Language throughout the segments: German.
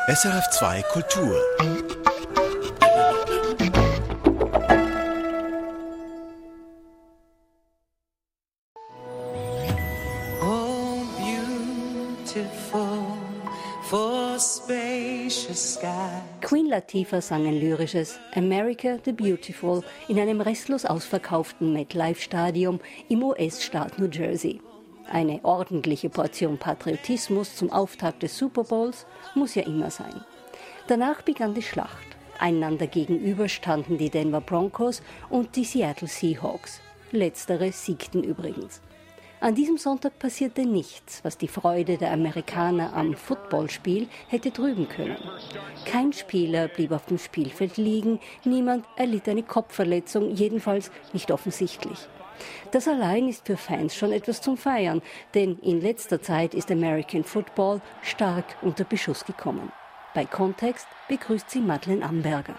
SRF 2 Kultur. Oh, beautiful for spacious sky. Queen Latifah sang ein lyrisches America the Beautiful in einem restlos ausverkauften MetLife-Stadion im US-Staat New Jersey. Eine ordentliche Portion Patriotismus zum Auftakt des Super Bowls muss ja immer sein. Danach begann die Schlacht. Einander gegenüber standen die Denver Broncos und die Seattle Seahawks. Letztere siegten übrigens. An diesem Sonntag passierte nichts, was die Freude der Amerikaner am Footballspiel hätte trüben können. Kein Spieler blieb auf dem Spielfeld liegen, niemand erlitt eine Kopfverletzung, jedenfalls nicht offensichtlich. Das allein ist für Fans schon etwas zum Feiern, denn in letzter Zeit ist American Football stark unter Beschuss gekommen. Bei Kontext begrüßt sie Madeleine Amberger.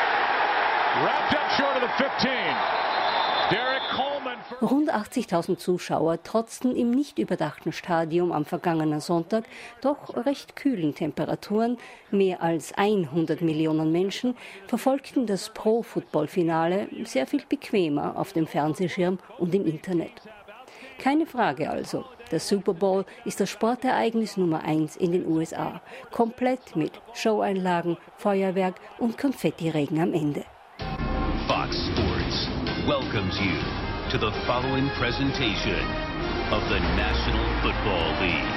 Rund 80.000 Zuschauer trotzten im nicht überdachten Stadion am vergangenen Sonntag doch recht kühlen Temperaturen. Mehr als 100 Millionen Menschen verfolgten das Pro-Football-Finale sehr viel bequemer auf dem Fernsehschirm und im Internet. Keine Frage also, der Super Bowl ist das Sportereignis Nummer 1 in den USA. Komplett mit Showeinlagen, Feuerwerk und Konfettiregen am Ende. Fox Sports welcomes you to the following presentation of the National Football League.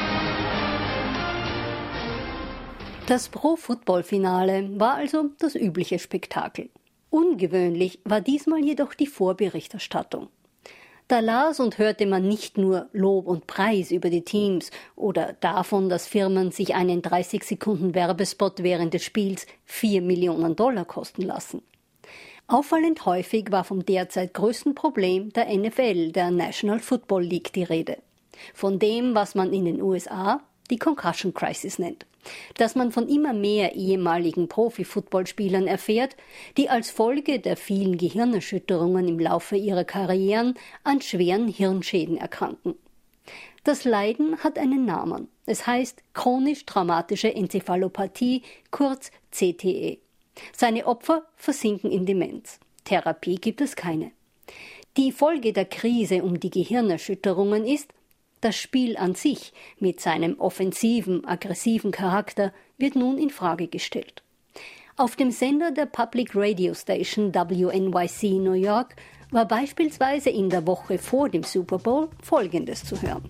Das Pro-Football-Finale war also das übliche Spektakel. Ungewöhnlich war diesmal jedoch die Vorberichterstattung. Da las und hörte man nicht nur Lob und Preis über die Teams oder davon, dass Firmen sich einen 30 Sekunden Werbespot während des Spiels $4 Millionen kosten lassen. Auffallend häufig war vom derzeit größten Problem der NFL, der National Football League, die Rede. Von dem, was man in den USA die Concussion Crisis nennt. Dass man von immer mehr ehemaligen Profi-Footballspielern erfährt, die als Folge der vielen Gehirnerschütterungen im Laufe ihrer Karrieren an schweren Hirnschäden erkranken. Das Leiden hat einen Namen. Es heißt chronisch traumatische Enzephalopathie, kurz CTE. Seine Opfer versinken in Demenz. Therapie gibt es keine. Die Folge der Krise um die Gehirnerschütterungen ist, das Spiel an sich mit seinem offensiven, aggressiven Charakter wird nun in Frage gestellt. Auf dem Sender der Public Radio Station WNYC New York war beispielsweise in der Woche vor dem Super Bowl Folgendes zu hören.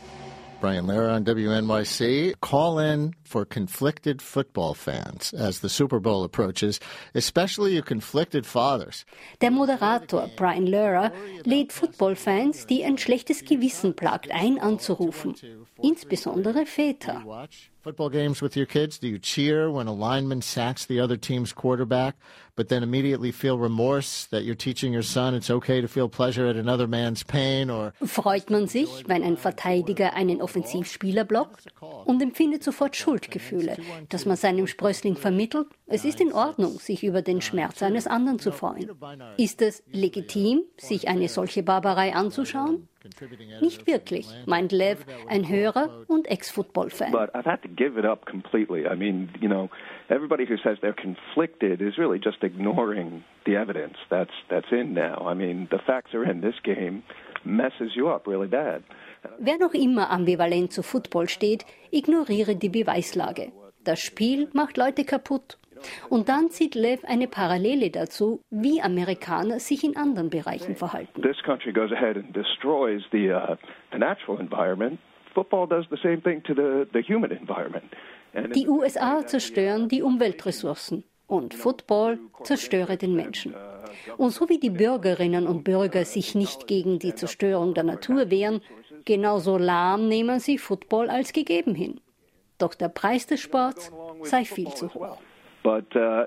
Brian Lehrer on WNYC. Call in for conflicted football fans as the Super Bowl approaches, especially you conflicted fathers. Der Moderator Brian Lehrer lädt Footballfans, die ein schlechtes Gewissen plagt, ein anzurufen. Insbesondere Väter. Football games with your kids, do you cheer when a lineman sacks the other team's quarterback, but then immediately feel remorse that you're teaching your son it's okay to feel pleasure at another man's pain? Or freut man sich, wenn ein Verteidiger einen Offensivspieler blockt und empfindet sofort Schuldgefühle, dass man seinem Sprössling vermittelt, es ist in Ordnung, sich über den Schmerz eines anderen zu freuen. Ist es legitim, sich eine solche Barbarei anzuschauen? Nicht wirklich, meint Lev, ein Hörer und Ex-Football-Fan. But I've had to give it up completely. I mean, you know, everybody who says they're conflicted is really just ignoring the evidence that's in now. I mean, the facts are in. This game messes you up really bad. Wer noch immer ambivalent zu Football steht, ignoriere die Beweislage. Das Spiel macht Leute kaputt. Und dann zieht Lev eine Parallele dazu, wie Amerikaner sich in anderen Bereichen verhalten. This country goes ahead and destroys the natural environment. Football does the same thing to the human environment. Die USA zerstören die Umweltressourcen und Football zerstöre den Menschen. Und so wie die Bürgerinnen und Bürger sich nicht gegen die Zerstörung der Natur wehren, genauso lahm nehmen sie Football als gegeben hin. Doch der Preis des Sports sei viel zu hoch. But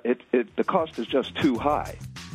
the cost is just too high.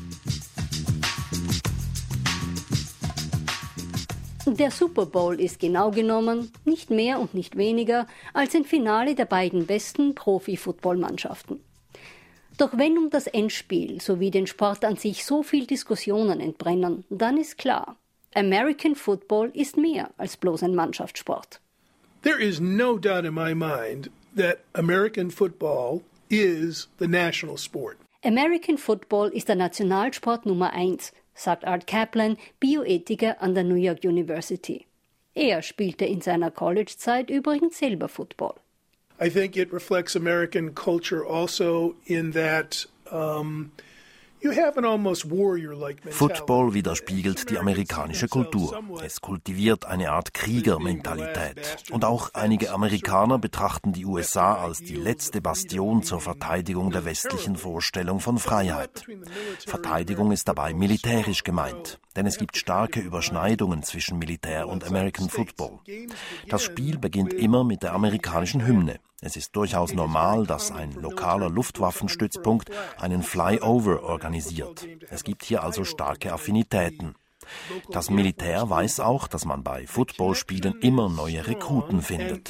Der Super Bowl ist genau genommen nicht mehr und nicht weniger als ein Finale der beiden besten Profi-Football-Mannschaften. Doch wenn um das Endspiel sowie den Sport an sich so viel Diskussionen entbrennen, dann ist klar, American Football ist mehr als bloß ein Mannschaftssport. There is no doubt in my mind that American football is the national sport. American Football ist der Nationalsport Nummer 1, sagt Art Kaplan, Bioethiker an der New York University. Er spielte in seiner College-Zeit übrigens selber Football. I think it reflects American culture also in that you have an almost warrior-like mentality. Football widerspiegelt die amerikanische Kultur. Es kultiviert eine Art Kriegermentalität. Und auch einige Amerikaner betrachten die USA als die letzte Bastion zur Verteidigung der westlichen Vorstellung von Freiheit. Verteidigung ist dabei militärisch gemeint, denn es gibt starke Überschneidungen zwischen Militär und American Football. Das Spiel beginnt immer mit der amerikanischen Hymne. Es ist durchaus normal, dass ein lokaler Luftwaffenstützpunkt einen Flyover organisiert. Es gibt hier also starke Affinitäten. Das Militär weiß auch, dass man bei Footballspielen immer neue Rekruten findet.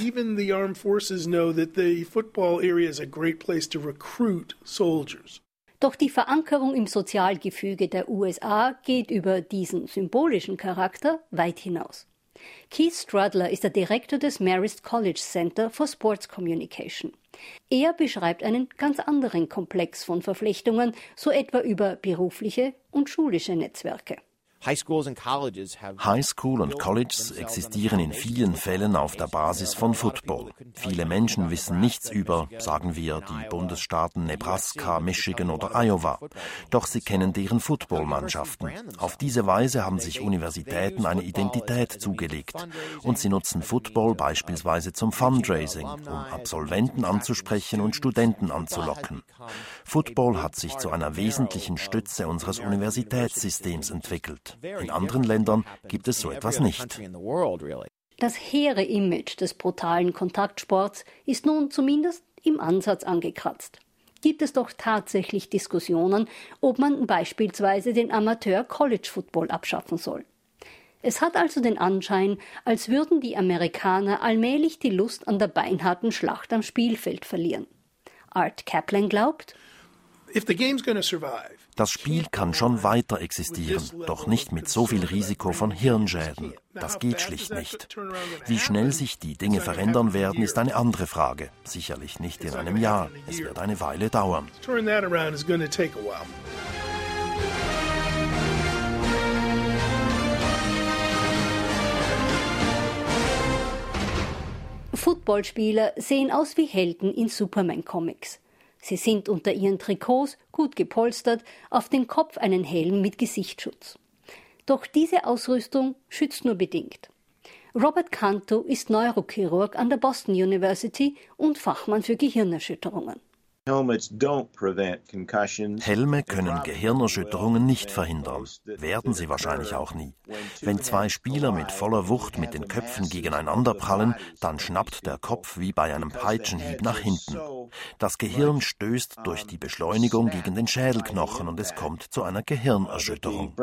Doch die Verankerung im Sozialgefüge der USA geht über diesen symbolischen Charakter weit hinaus. Keith Strudler ist der Direktor des Marist College Center for Sports Communication. Er beschreibt einen ganz anderen Komplex von Verflechtungen, so etwa über berufliche und schulische Netzwerke. High School und Colleges existieren in vielen Fällen auf der Basis von Football. Viele Menschen wissen nichts über, sagen wir, die Bundesstaaten Nebraska, Michigan oder Iowa. Doch sie kennen deren Footballmannschaften. Auf diese Weise haben sich Universitäten eine Identität zugelegt. Und sie nutzen Football beispielsweise zum Fundraising, um Absolventen anzusprechen und Studenten anzulocken. Football hat sich zu einer wesentlichen Stütze unseres Universitätssystems entwickelt. In anderen Ländern gibt es so etwas nicht. Das hehre Image des brutalen Kontaktsports ist nun zumindest im Ansatz angekratzt. Gibt es doch tatsächlich Diskussionen, ob man beispielsweise den Amateur-College-Football abschaffen soll. Es hat also den Anschein, als würden die Amerikaner allmählich die Lust an der beinharten Schlacht am Spielfeld verlieren. Art Kaplan glaubt, das Spiel kann schon weiter existieren, doch nicht mit so viel Risiko von Hirnschäden. Das geht schlicht nicht. Wie schnell sich die Dinge verändern werden, ist eine andere Frage. Sicherlich nicht in einem Jahr. Es wird eine Weile dauern. Footballspieler sehen aus wie Helden in Superman-Comics. Sie sind unter ihren Trikots gut gepolstert, auf dem Kopf einen Helm mit Gesichtsschutz. Doch diese Ausrüstung schützt nur bedingt. Robert Cantu ist Neurochirurg an der Boston University und Fachmann für Gehirnerschütterungen. Helme können Gehirnerschütterungen nicht verhindern, werden sie wahrscheinlich auch nie. Wenn zwei Spieler mit voller Wucht mit den Köpfen gegeneinander prallen, dann schnappt der Kopf wie bei einem Peitschenhieb nach hinten. Das Gehirn stößt durch die Beschleunigung gegen den Schädelknochen und es kommt zu einer Gehirnerschütterung.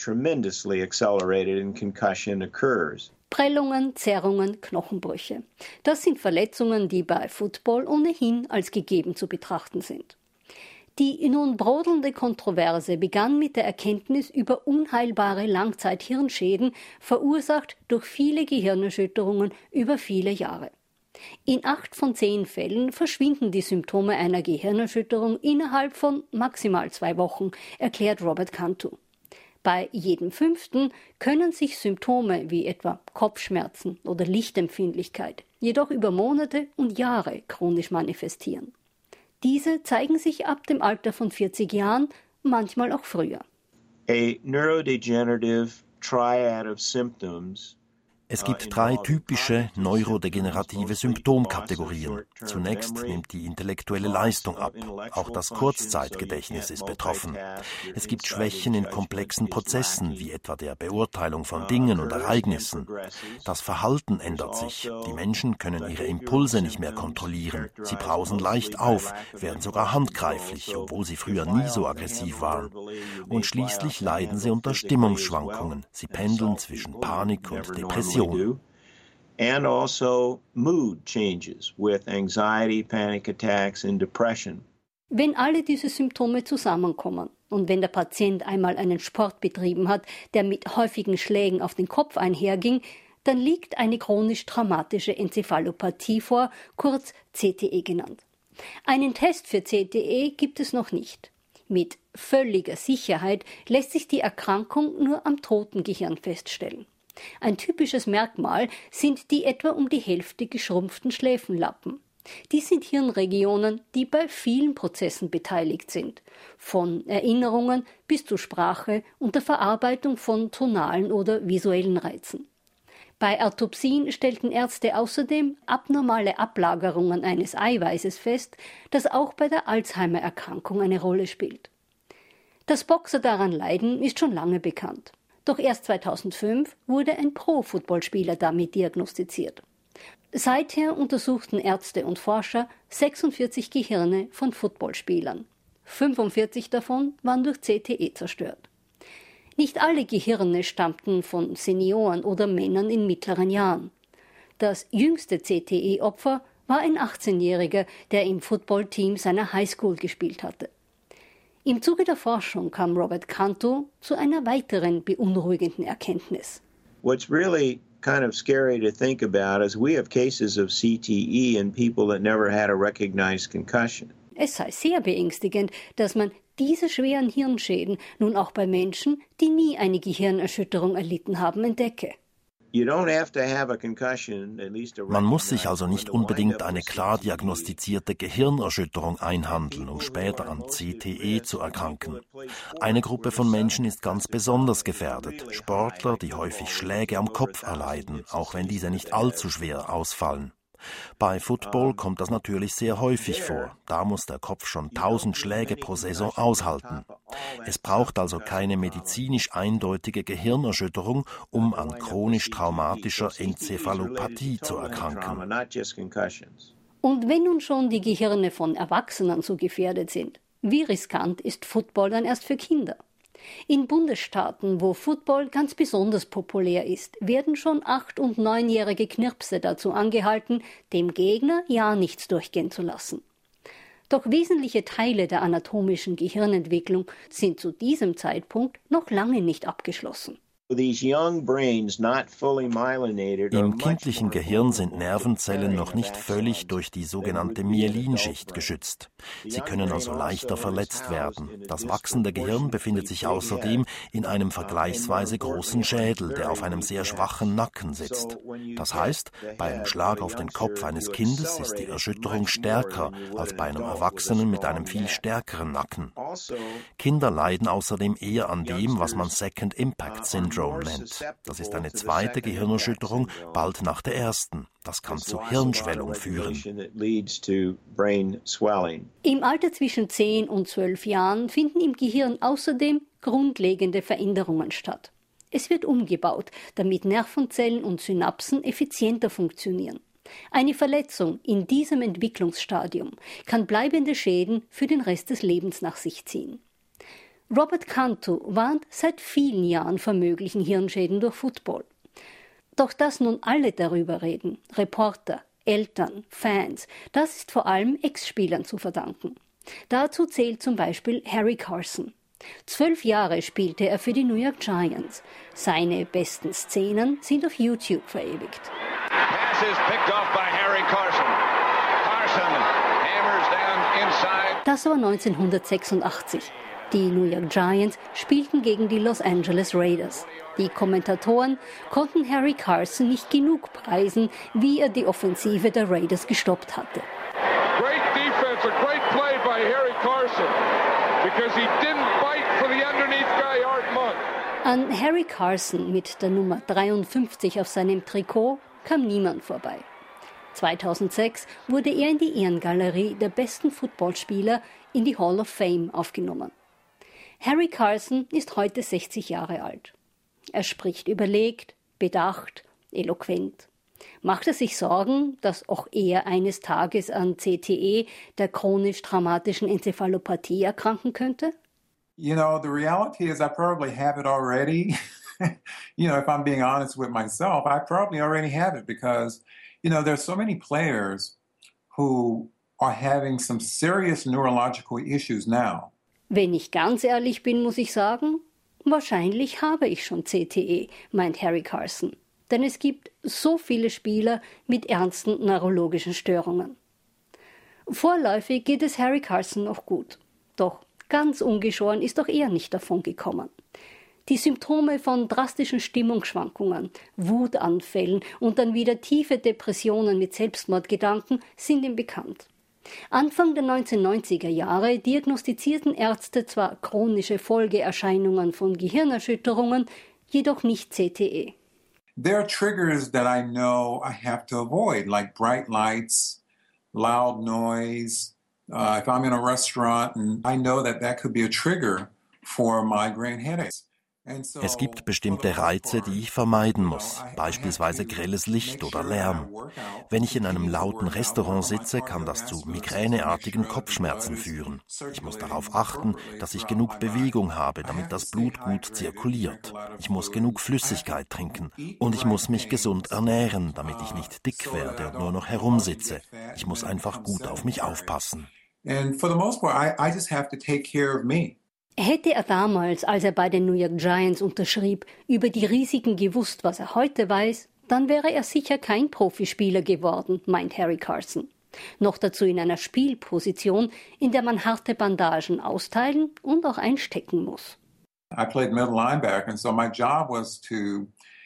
Prellungen, Zerrungen, Knochenbrüche. Das sind Verletzungen, die bei Football ohnehin als gegeben zu betrachten sind. Die nun brodelnde Kontroverse begann mit der Erkenntnis über unheilbare Langzeithirnschäden, verursacht durch viele Gehirnerschütterungen über viele Jahre. In 8 von 10 Fällen verschwinden die Symptome einer Gehirnerschütterung innerhalb von maximal 2 Wochen, erklärt Robert Cantu. Bei jedem 5. können sich Symptome wie etwa Kopfschmerzen oder Lichtempfindlichkeit jedoch über Monate und Jahre chronisch manifestieren. Diese zeigen sich ab dem Alter von 40 Jahren, manchmal auch früher. A neurodegenerative triad of symptoms. Es gibt 3 typische neurodegenerative Symptomkategorien. Zunächst nimmt die intellektuelle Leistung ab. Auch das Kurzzeitgedächtnis ist betroffen. Es gibt Schwächen in komplexen Prozessen, wie etwa der Beurteilung von Dingen und Ereignissen. Das Verhalten ändert sich. Die Menschen können ihre Impulse nicht mehr kontrollieren. Sie brausen leicht auf, werden sogar handgreiflich, obwohl sie früher nie so aggressiv waren. Und schließlich leiden sie unter Stimmungsschwankungen. Sie pendeln zwischen Panik und Depression. And also mood changes with anxiety, panic attacks and depression. Wenn alle diese Symptome zusammenkommen und wenn der Patient einmal einen Sport betrieben hat, der mit häufigen Schlägen auf den Kopf einherging, dann liegt eine chronisch traumatische Enzephalopathie vor, kurz CTE genannt. Einen Test für CTE gibt es noch nicht. Mit völliger Sicherheit lässt sich die Erkrankung nur am toten Gehirn feststellen. Ein typisches Merkmal sind die etwa um die Hälfte geschrumpften Schläfenlappen. Dies sind Hirnregionen, die bei vielen Prozessen beteiligt sind, von Erinnerungen bis zu Sprache und der Verarbeitung von tonalen oder visuellen Reizen. Bei Autopsien stellten Ärzte außerdem abnormale Ablagerungen eines Eiweißes fest, das auch bei der Alzheimer-Erkrankung eine Rolle spielt. Dass Boxer daran leiden, ist schon lange bekannt. Doch erst 2005 wurde ein Pro-Footballspieler damit diagnostiziert. Seither untersuchten Ärzte und Forscher 46 Gehirne von Footballspielern. 45 davon waren durch CTE zerstört. Nicht alle Gehirne stammten von Senioren oder Männern in mittleren Jahren. Das jüngste CTE-Opfer war ein 18-Jähriger, der im Footballteam seiner Highschool gespielt hatte. Im Zuge der Forschung kam Robert Cantu zu einer weiteren beunruhigenden Erkenntnis. What's really kind of scary to think about is we have cases of CTE in people that never had a recognized concussion. Es sei sehr beängstigend, dass man diese schweren Hirnschäden nun auch bei Menschen, die nie eine Gehirnerschütterung erlitten haben, entdecke. Man muss sich also nicht unbedingt eine klar diagnostizierte Gehirnerschütterung einhandeln, um später an CTE zu erkranken. Eine Gruppe von Menschen ist ganz besonders gefährdet: Sportler, die häufig Schläge am Kopf erleiden, auch wenn diese nicht allzu schwer ausfallen. Bei Football kommt das natürlich sehr häufig vor. Da muss der Kopf schon 1000 Schläge pro Saison aushalten. Es braucht also keine medizinisch eindeutige Gehirnerschütterung, um an chronisch traumatischer Enzephalopathie zu erkranken. Und wenn nun schon die Gehirne von Erwachsenen so gefährdet sind, wie riskant ist Football dann erst für Kinder? In Bundesstaaten, wo Football ganz besonders populär ist, werden schon 8- und 9-jährige Knirpse dazu angehalten, dem Gegner ja nichts durchgehen zu lassen. Doch wesentliche Teile der anatomischen Gehirnentwicklung sind zu diesem Zeitpunkt noch lange nicht abgeschlossen. Im kindlichen Gehirn sind Nervenzellen noch nicht völlig durch die sogenannte Myelinschicht geschützt. Sie können also leichter verletzt werden. Das wachsende Gehirn befindet sich außerdem in einem vergleichsweise großen Schädel, der auf einem sehr schwachen Nacken sitzt. Das heißt, beim Schlag auf den Kopf eines Kindes ist die Erschütterung stärker als bei einem Erwachsenen mit einem viel stärkeren Nacken. Kinder leiden außerdem eher an dem, was man Second Impact Syndrome nennt. Das ist eine zweite Gehirnerschütterung, bald nach der ersten. Das kann zu Hirnschwellung führen. Im Alter zwischen 10 und 12 Jahren finden im Gehirn außerdem grundlegende Veränderungen statt. Es wird umgebaut, damit Nervenzellen und Synapsen effizienter funktionieren. Eine Verletzung in diesem Entwicklungsstadium kann bleibende Schäden für den Rest des Lebens nach sich ziehen. Robert Cantu warnt seit vielen Jahren vor möglichen Hirnschäden durch Football. Doch dass nun alle darüber reden, Reporter, Eltern, Fans, das ist vor allem Ex-Spielern zu verdanken. Dazu zählt zum Beispiel Harry Carson. 12 Jahre spielte er für die New York Giants. Seine besten Szenen sind auf YouTube verewigt. Pass is picked off by Harry Carson. Carson hammers down inside. Das war 1986. Die New York Giants spielten gegen die Los Angeles Raiders. Die Kommentatoren konnten Harry Carson nicht genug preisen, wie er die Offensive der Raiders gestoppt hatte. Great defense, a great play by Harry Carson, because he didn't fight for the underneath guy Art Monk. An Harry Carson mit der Nummer 53 auf seinem Trikot kam niemand vorbei. 2006 wurde er in die Ehrengalerie der besten Footballspieler in die Hall of Fame aufgenommen. Harry Carson ist heute 60 Jahre alt. Er spricht überlegt, bedacht, eloquent. Macht er sich Sorgen, dass auch er eines Tages an CTE, der chronisch traumatischen Enzephalopathie, erkranken könnte? You know, the reality is I probably have it already. You know, if I'm being honest with myself, I probably already have it because, you know, there's so many players who are having some serious neurological issues now. Wenn ich ganz ehrlich bin, muss ich sagen, wahrscheinlich habe ich schon CTE, meint Harry Carson. denn es gibt so viele Spieler mit ernsten neurologischen Störungen. Vorläufig geht es Harry Carson noch gut, doch ganz ungeschoren ist auch er nicht davon gekommen. Die Symptome von drastischen Stimmungsschwankungen, Wutanfällen und dann wieder tiefe Depressionen mit Selbstmordgedanken sind ihm bekannt. Anfang der 1990er Jahre diagnostizierten Ärzte zwar chronische Folgeerscheinungen von Gehirnerschütterungen, jedoch nicht CTE. There are triggers that I know I have to avoid, like bright lights, loud noise. If I'm in a restaurant and I know that could be a trigger for migraine headaches. Es gibt bestimmte Reize, die ich vermeiden muss, beispielsweise grelles Licht oder Lärm. Wenn ich in einem lauten Restaurant sitze, kann das zu migräneartigen Kopfschmerzen führen. Ich muss darauf achten, dass ich genug Bewegung habe, damit das Blut gut zirkuliert. Ich muss genug Flüssigkeit trinken und ich muss mich gesund ernähren, damit ich nicht dick werde und nur noch herumsitze. Ich muss einfach gut auf mich aufpassen. And for the most part, I just have to take care of me. Hätte er damals, als er bei den New York Giants unterschrieb, über die Risiken gewusst, was er heute weiß, dann wäre er sicher kein Profispieler geworden, meint Harry Carson. Noch dazu in einer Spielposition, in der man harte Bandagen austeilen und auch einstecken muss. I played middle linebacker, and so my job was to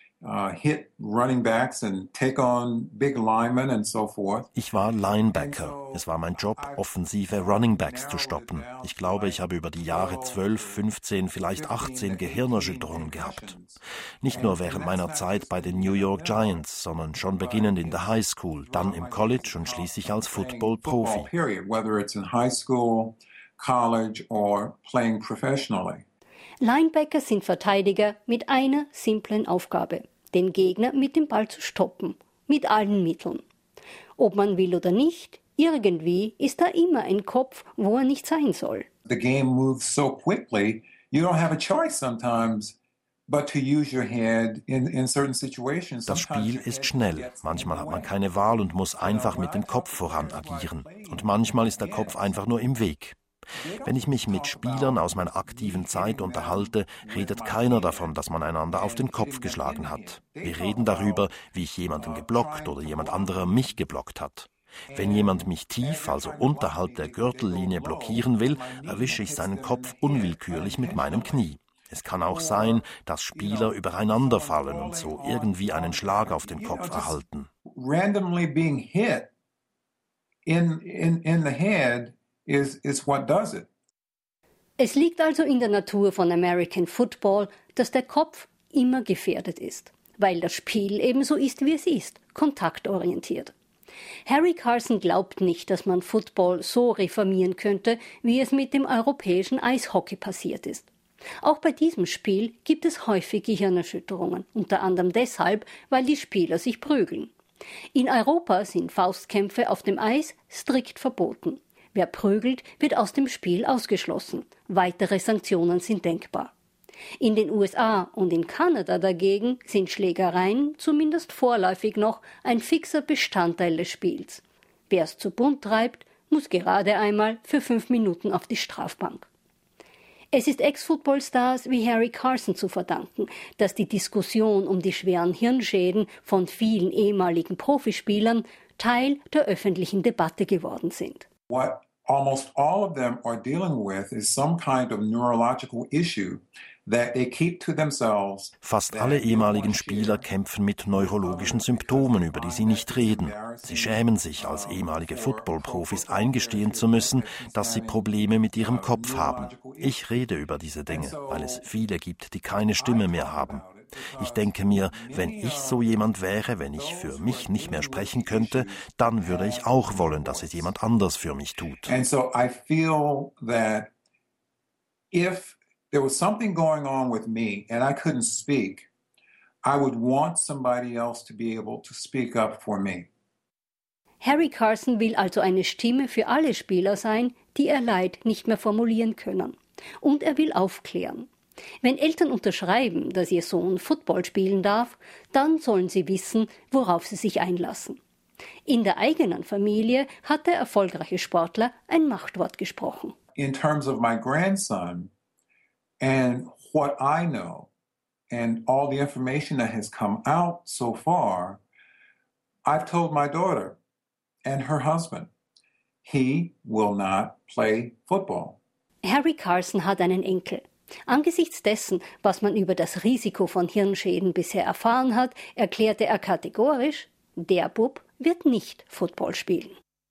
hit running backs and take on big linemen and so forth. Ich war Linebacker. Es war mein Job, offensive Running Backs zu stoppen. Ich glaube, ich habe über die Jahre 12, 15, vielleicht 18 Gehirnerschütterungen gehabt. Nicht nur während meiner Zeit bei den New York Giants, sondern schon beginnend in der High School, dann im College und schließlich als Football-Profi. Whether it's in high school, college or playing professionally. Linebacker sind Verteidiger mit einer simplen Aufgabe: den Gegner mit dem Ball zu stoppen, mit allen Mitteln. Ob man will oder nicht, irgendwie ist da immer ein Kopf, wo er nicht sein soll. The game moves so quickly, you don't have a choice sometimes but to use your head in certain situations. Das Spiel ist schnell. Manchmal hat man keine Wahl und muss einfach mit dem Kopf voran agieren. Und manchmal ist der Kopf einfach nur im Weg. Wenn ich mich mit Spielern aus meiner aktiven Zeit unterhalte, redet keiner davon, dass man einander auf den Kopf geschlagen hat. Wir reden darüber, wie ich jemanden geblockt oder jemand anderer mich geblockt hat. Wenn jemand mich tief, also unterhalb der Gürtellinie blockieren will, erwische ich seinen Kopf unwillkürlich mit meinem Knie. Es kann auch sein, dass Spieler übereinander fallen und so irgendwie einen Schlag auf den Kopf erhalten. Randomly being hit in the head is what does it. Es liegt also in der Natur von American Football, dass der Kopf immer gefährdet ist, weil das Spiel ebenso ist, wie es ist, kontaktorientiert. Harry Carson glaubt nicht, dass man Football so reformieren könnte, wie es mit dem europäischen Eishockey passiert ist. Auch bei diesem Spiel gibt es häufig Gehirnerschütterungen, unter anderem deshalb, weil die Spieler sich prügeln. In Europa sind Faustkämpfe auf dem Eis strikt verboten. Wer prügelt, wird aus dem Spiel ausgeschlossen. Weitere Sanktionen sind denkbar. In den USA und in Kanada dagegen sind Schlägereien, zumindest vorläufig noch, ein fixer Bestandteil des Spiels. Wer es zu bunt treibt, muss gerade einmal für 5 Minuten auf die Strafbank. Es ist Ex-Football-Stars wie Harry Carson zu verdanken, dass die Diskussion um die schweren Hirnschäden von vielen ehemaligen Profispielern Teil der öffentlichen Debatte geworden sind. What almost all of them are dealing with is some kind of neurological issue that they keep to themselves. Fast alle ehemaligen Spieler kämpfen mit neurologischen Symptomen, über die sie nicht reden. Sie schämen sich, als ehemalige Football-Profis eingestehen zu müssen, dass sie Probleme mit ihrem Kopf haben. Ich rede über diese Dinge, weil es viele gibt, die keine Stimme mehr haben. Ich denke mir, wenn ich so jemand wäre, wenn ich für mich nicht mehr sprechen könnte, dann würde ich auch wollen, dass es jemand anders für mich tut. And so I feel that if there was something going on with me and I couldn't speak, I would want somebody else to be able to speak up for me. Harry Carson will also eine Stimme für alle Spieler sein, die ihr Leid nicht mehr formulieren können. Und er will aufklären. Wenn Eltern unterschreiben, dass ihr Sohn Football spielen darf, dann sollen sie wissen, worauf sie sich einlassen. In der eigenen Familie hat der erfolgreiche Sportler ein Machtwort gesprochen. In terms of my grandson and what I know, and all the information that has come out so far, I've told my daughter and her husband, he will not play football. Harry Carson hat einen Enkel. Angesichts dessen, was man über das Risiko von Hirnschäden bisher erfahren hat, erklärte er kategorisch, der Bub wird nicht Football spielen.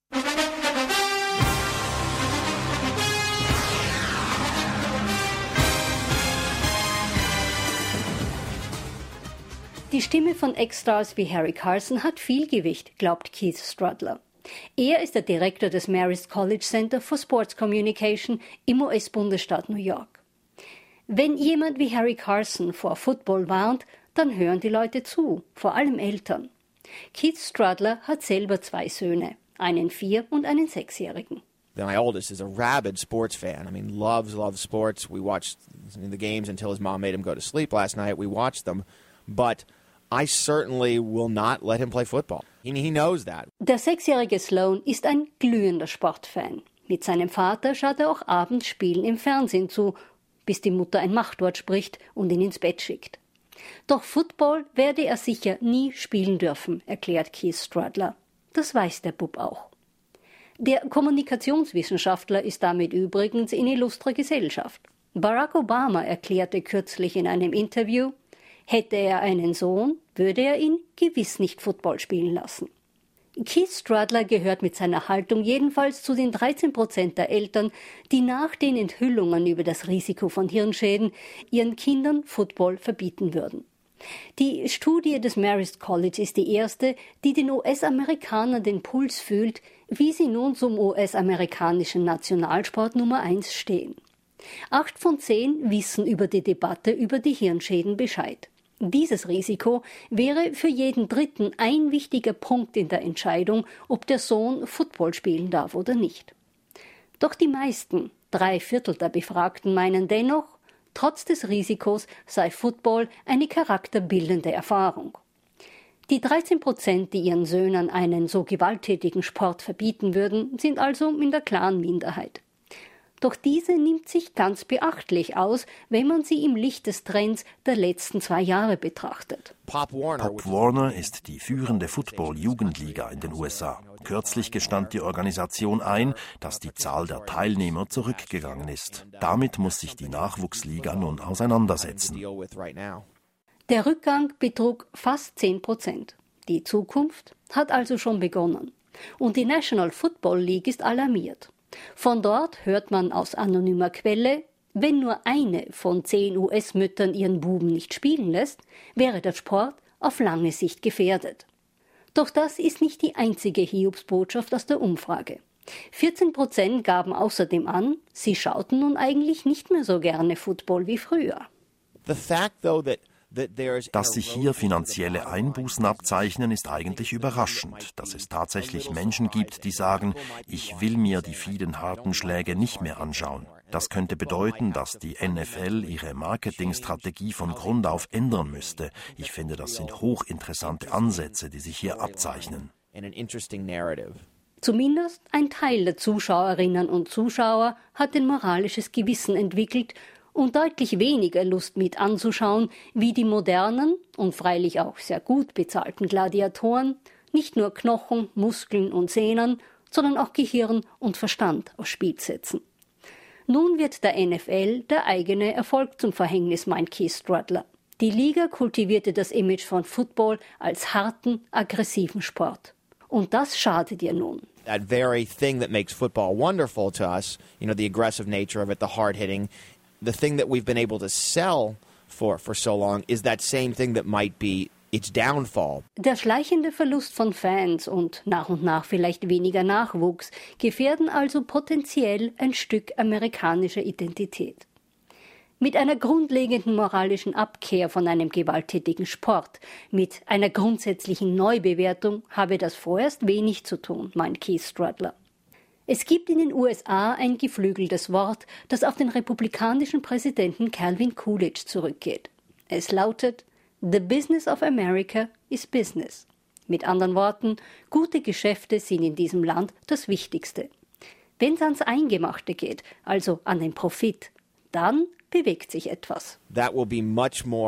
Die Stimme von Ex-Stars wie Harry Carson hat viel Gewicht, glaubt Keith Strudler. Er ist der Direktor des Marist College Center for Sports Communication im US-Bundesstaat New York. Wenn jemand wie Harry Carson vor Football warnt, dann hören die Leute zu, vor allem Eltern. Keith Strudler hat selber 2 Söhne, einen 4- und einen 6-Jährigen. My oldest is a rabid sports fan. I mean, loves sports. We watched the games until his mom made him go to sleep last night. We watched them, but I certainly will not let him play football. He knows that. Der 6-jährige Sloan ist ein glühender Sportfan. Mit seinem Vater schaut er auch abends Spielen im Fernsehen zu, bis die Mutter ein Machtwort spricht und ihn ins Bett schickt. Doch Football werde er sicher nie spielen dürfen, erklärt Keith Strudler. Das weiß der Bub auch. Der Kommunikationswissenschaftler ist damit übrigens in illustrer Gesellschaft. Barack Obama erklärte kürzlich in einem Interview, hätte er einen Sohn, würde er ihn gewiss nicht Football spielen lassen. Keith Strudler gehört mit seiner Haltung jedenfalls zu den 13% der Eltern, die nach den Enthüllungen über das Risiko von Hirnschäden ihren Kindern Football verbieten würden. Die Studie des Marist College ist die erste, die den US-Amerikanern den Puls fühlt, wie sie nun zum US-amerikanischen Nationalsport Nummer 1 stehen. 8 von 10 wissen über die Debatte über die Hirnschäden Bescheid. Dieses Risiko wäre für jeden Dritten ein wichtiger Punkt in der Entscheidung, ob der Sohn Football spielen darf oder nicht. Doch die meisten, 3/4 der Befragten, meinen dennoch, trotz des Risikos sei Football eine charakterbildende Erfahrung. Die 13%, die ihren Söhnen einen so gewalttätigen Sport verbieten würden, sind also in der klaren Minderheit. Doch diese nimmt sich ganz beachtlich aus, wenn man sie im Licht des Trends der letzten 2 Jahre betrachtet. Pop Warner ist die führende Football-Jugendliga in den USA. Kürzlich gestand die Organisation ein, dass die Zahl der Teilnehmer zurückgegangen ist. Damit muss sich die Nachwuchsliga nun auseinandersetzen. Der Rückgang betrug fast 10%. Die Zukunft hat also schon begonnen. Und die National Football League ist alarmiert. Von dort hört man aus anonymer Quelle, wenn nur eine von 10 US-Müttern ihren Buben nicht spielen lässt, wäre der Sport auf lange Sicht gefährdet. Doch das ist nicht die einzige Hiobsbotschaft aus der Umfrage. 14% gaben außerdem an, sie schauten nun eigentlich nicht mehr so gerne Football wie früher. Dass sich hier finanzielle Einbußen abzeichnen, ist eigentlich überraschend. Dass es tatsächlich Menschen gibt, die sagen, ich will mir die vielen harten Schläge nicht mehr anschauen. Das könnte bedeuten, dass die NFL ihre Marketingstrategie von Grund auf ändern müsste. Ich finde, das sind hochinteressante Ansätze, die sich hier abzeichnen. Zumindest ein Teil der Zuschauerinnen und Zuschauer hat ein moralisches Gewissen entwickelt und deutlich weniger Lust mit anzuschauen, wie die modernen und freilich auch sehr gut bezahlten Gladiatoren nicht nur Knochen, Muskeln und Sehnen, sondern auch Gehirn und Verstand aufs Spiel setzen. Nun wird der NFL der eigene Erfolg zum Verhängnis, meint Keith Strudler. Die Liga kultivierte das Image von Football als harten, aggressiven Sport. Und das schadet ihr nun. That very thing that makes football wonderful to us, the aggressive nature of it, the hard-hitting, the thing that we've been able to sell for so long is that same thing that might be its downfall. Der schleichende Verlust von Fans und nach vielleicht weniger Nachwuchs gefährden also potenziell ein Stück amerikanischer Identität. Mit einer grundlegenden moralischen Abkehr von einem gewalttätigen Sport, mit einer grundsätzlichen Neubewertung habe das vorerst wenig zu tun, meint Keith Strudler. Es gibt in den USA ein geflügeltes Wort, das auf den republikanischen Präsidenten Calvin Coolidge zurückgeht. Es lautet: The business of America is business. Mit anderen Worten, gute Geschäfte sind in diesem Land das Wichtigste. Wenn es ans Eingemachte geht, also an den Profit, dann bewegt sich etwas. That will be much more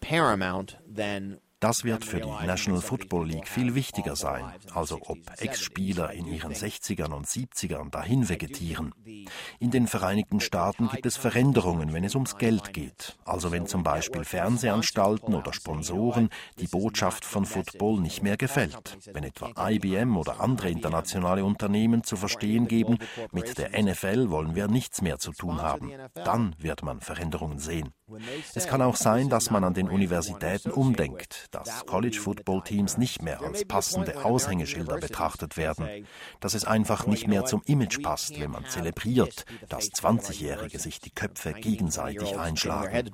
paramount than. Das wird für die National Football League viel wichtiger sein, also ob Ex-Spieler in ihren 60ern und 70ern dahin vegetieren. In den Vereinigten Staaten gibt es Veränderungen, wenn es ums Geld geht. Also wenn zum Beispiel Fernsehanstalten oder Sponsoren die Botschaft von Football nicht mehr gefällt. Wenn etwa IBM oder andere internationale Unternehmen zu verstehen geben, mit der NFL wollen wir nichts mehr zu tun haben. Dann wird man Veränderungen sehen. Es kann auch sein, dass man an den Universitäten umdenkt, dass College-Football-Teams nicht mehr als passende Aushängeschilder betrachtet werden, dass es einfach nicht mehr zum Image passt, wenn man zelebriert, dass 20-Jährige sich die Köpfe gegenseitig einschlagen.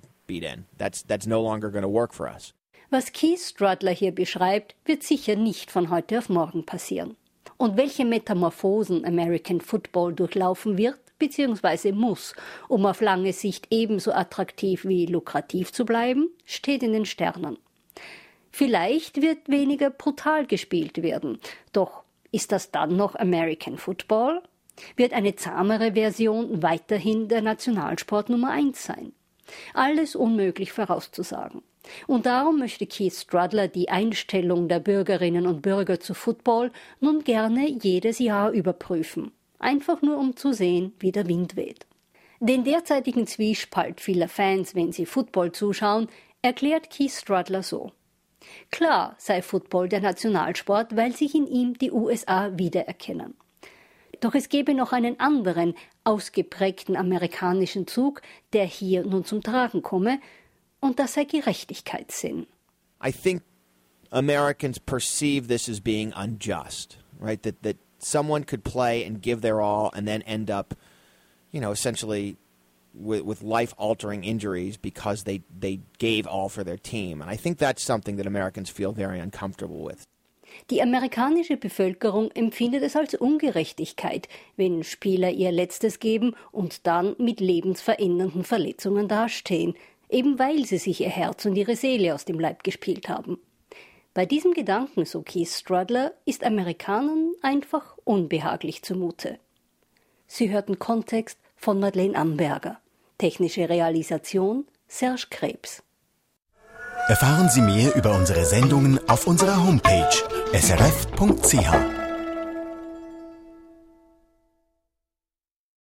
Was Keith Strudler hier beschreibt, wird sicher nicht von heute auf morgen passieren. Und welche Metamorphosen American Football durchlaufen wird, bzw. muss, um auf lange Sicht ebenso attraktiv wie lukrativ zu bleiben, steht in den Sternen. Vielleicht wird weniger brutal gespielt werden, doch ist das dann noch American Football? Wird eine zahmere Version weiterhin der Nationalsport Nummer 1 sein? Alles unmöglich vorauszusagen. Und darum möchte Keith Strudler die Einstellung der Bürgerinnen und Bürger zu Football nun gerne jedes Jahr überprüfen. Einfach nur, um zu sehen, wie der Wind weht. Den derzeitigen Zwiespalt vieler Fans, wenn sie Football zuschauen, erklärt Keith Strudler so. Klar sei Football der Nationalsport, weil sich in ihm die USA wiedererkennen. Doch es gebe noch einen anderen, ausgeprägten amerikanischen Zug, der hier nun zum Tragen komme, und das sei Gerechtigkeitssinn. I think Americans perceive this as being unjust, right? That someone could play and give their all and then end up, essentially with life-altering injuries because they gave all for their team. And I think that's something that Americans feel very uncomfortable with. Die amerikanische Bevölkerung empfindet es als Ungerechtigkeit, wenn Spieler ihr Letztes geben und dann mit lebensverändernden Verletzungen dastehen, eben weil sie sich ihr Herz und ihre Seele aus dem Leib gespielt haben. Bei diesem Gedanken, so Keith Strudler, ist Amerikanern einfach unbehaglich zumute. Sie hörten Kontext von Madeleine Amberger. Technische Realisation Serge Krebs. Erfahren Sie mehr über unsere Sendungen auf unserer Homepage srf.ch.